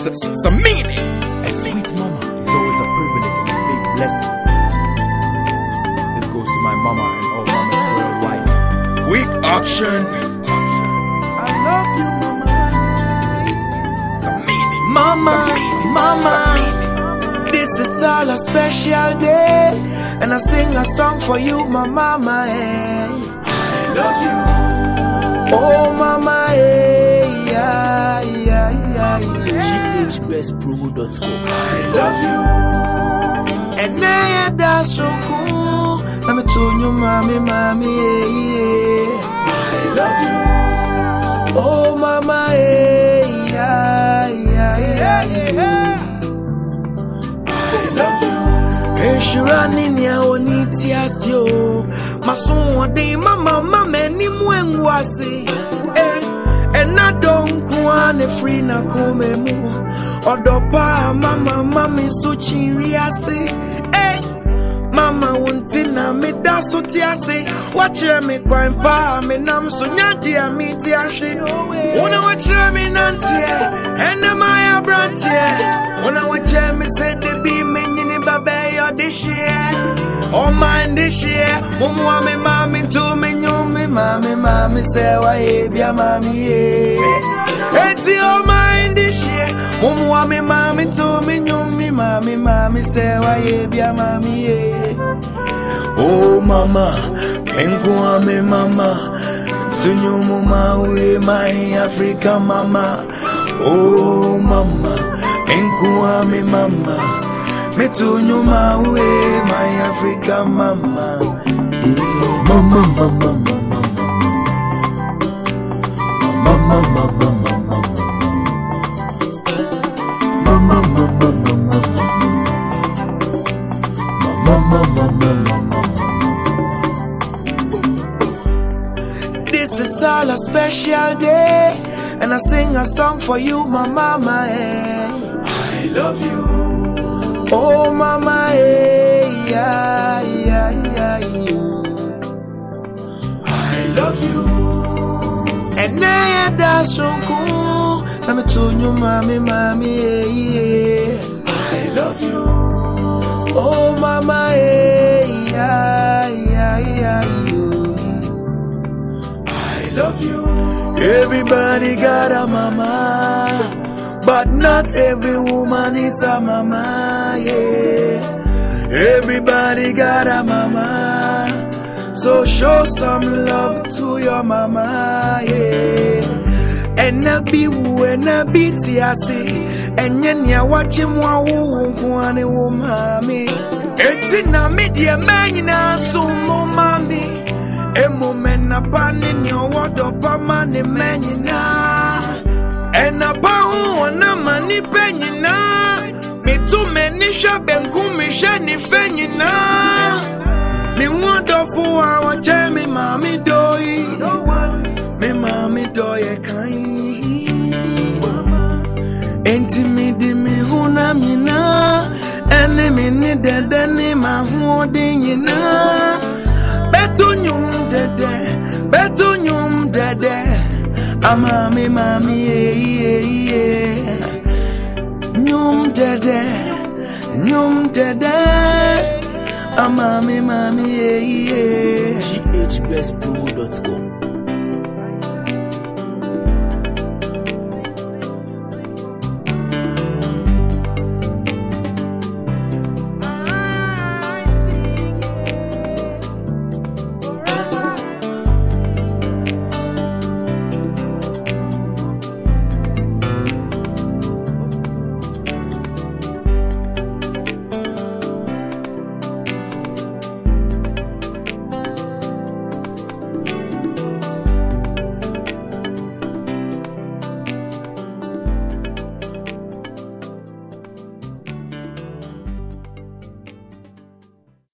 some meaning. A sweet mama is always a privilege and a big blessing. This goes to my mama and all mamas worldwide. Quick action. I love you, mama. Some meaning. Mama, Some meaning. mama. Some meaning. This is all a special day, and I sing a song for you, my mama. I Love you. Oh, mama, yeah, yeah, yeah, yeah. GHBestpromo.com. I love you. And now that's so cool. Let me tell you, mommy, mommy, yeah. I love you. Oh, mama, yeah, yeah, yeah, yeah. I love you. Shirani ni aoniti asio Masunwa de mama mama ni mwengwasi Ena donkwa ne free na kome mu Odopa mama mami so chiriasi Mama untina me da so tiasi Wachire me kwa mpa me nam so nyadi ya miti ashi Una wachire me nantie Ena maya brantie Una wachire me se debi me nyini babe yo this year Oh man this year Mumu me mami to me nyumi Mami se wa ebia mami ye Eti oh man this year Mumu me mami to me nyumi Mami se wa ebia mami ye Oh mama Enkuwa me mama Tunyumu mawe my Africa mama Oh mama Enkuwa me mama Me tunyuma we my Africa mama Mama mama mama mama This is all a special day, and I sing a song for you, my mama. I love you. Oh, mama, yeah, yeah, yeah, yeah. I love you. And now that's so cool. Let me tell you, mommy, yeah. I love you. Oh, mama, yeah, yeah, yeah, yeah. I love you. Everybody got a mama, but not every woman is a mama, yeah. Everybody got a mama, so show some love to your mama, yeah. And na be woo and na be tiasi, and yenya watching wa woo kwane wo mami. Eti na media man na sumo mami. Emo mena pani nyo wado pa mani menina. Ena pa uona mani penyina. Mitu menisha benku misha ni fenyina. Mi wado fuwa wache mi mami doi. Mi mami doi kai. Enti mi di mi huna mina. Eni mi ni dede ni mahudi nyina. Betu nyum dede Amami mami yeah Nyum dede Amami mami yeah GHBestpromo.com